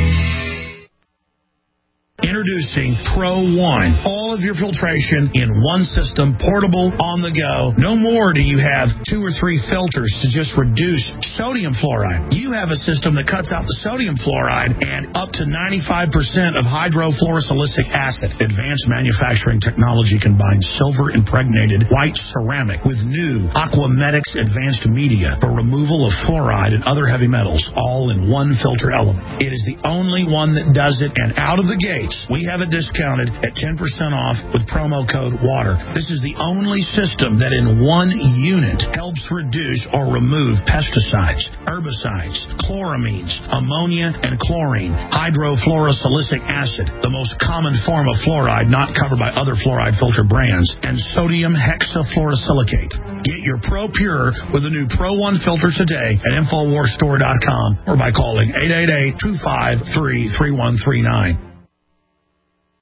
Introducing Pro One. All of your filtration in one system, portable, on the go. No more do you have 2 or 3 filters to just reduce sodium fluoride. You have a system that cuts out the sodium fluoride and up to 95% of hydrofluorosilicic acid. Advanced manufacturing technology combines silver-impregnated white ceramic with new Aquamedics advanced media for removal of fluoride and other heavy metals, all in one filter element. It is the only one that does it, and out of the gates, We have it discounted at 10% off with promo code WATER. This is the only system that in one unit helps reduce or remove pesticides, herbicides, chloramines, ammonia, and chlorine, hydrofluorosilicic acid, the most common form of fluoride not covered by other fluoride filter brands, and sodium hexafluorosilicate. Get your Pro Pure with the new Pro 1 filter today at InfoWarsStore.com or by calling 888-253-3139.